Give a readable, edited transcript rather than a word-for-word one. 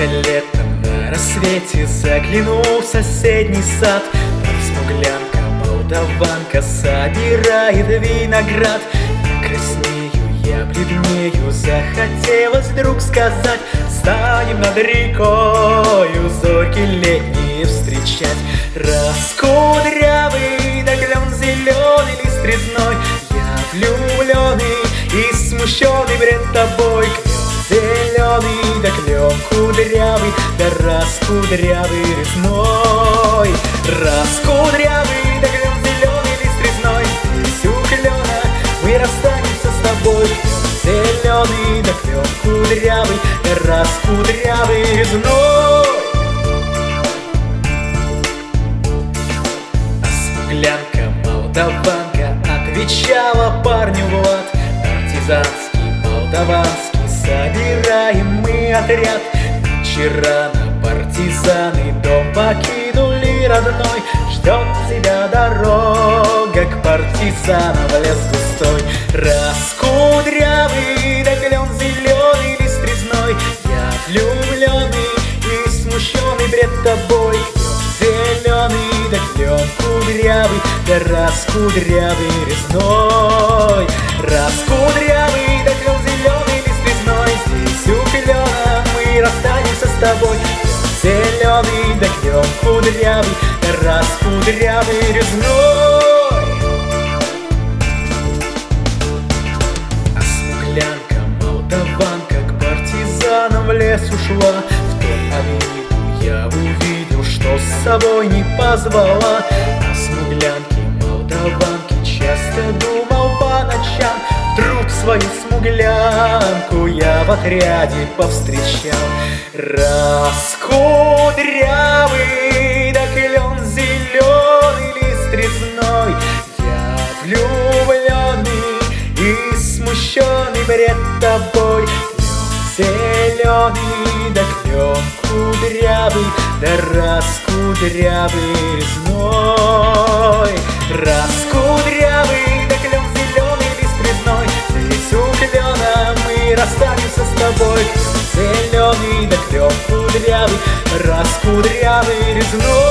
Как-то летом на рассвете заглянул в соседний сад. Там смуглянка, молдаванка собирает виноград. Я краснею, я бледнею, захотелось вдруг сказать: станем над рекою зорьки летние встречать. Раскудрявый, да клен зеленый, лист резной, я влюбленный и смущенный пред тобой. Зеленый, да клен кудрявый, да раскудрявый резной. Раскудрявый, да клен зеленый, лист резной, здесь у клена мы расстанемся с тобой. Зеленый, да клен кудрявый, да раскудрявый резной. А смуглянка, молдаванка отвечала парню в лад: партизанский, молдаванский, собираем мы отряд. Вчера на партизаны дом покинули родной. Ждет тебя дорога к партизанам в лес густой. Раскудрявый, да клен зеленый, лист резной, я влюбленный и смущенный пред тобой. Зеленый, да клен кудрявый, да раскудрявый резной. Раскудрявый, да клен зеленый, лист резной, здесь у клена мы расстанемся с тобой. Зеленый, да клен кудрявый, да раскудрявый резной. А смуглянка, молдаванка к партизанам в лес ушла. В том авеню я увидел, что с собой не позвала. А смуглянки, молдаванки часто думал по ночам. Вдруг свою смуглянку я в отряде повстречал. Раскудрявый, да клен зеленый, лист резной, я влюбленный и смущенный пред тобой. Зеленый, да клен кудрявый, да раскудрявый резной. Раскудрявый, да клен зеленый, лист резной, здесь у клена мы расстанемся с тобой. Зеленый, да клен кудрявый, раскудрявый резной.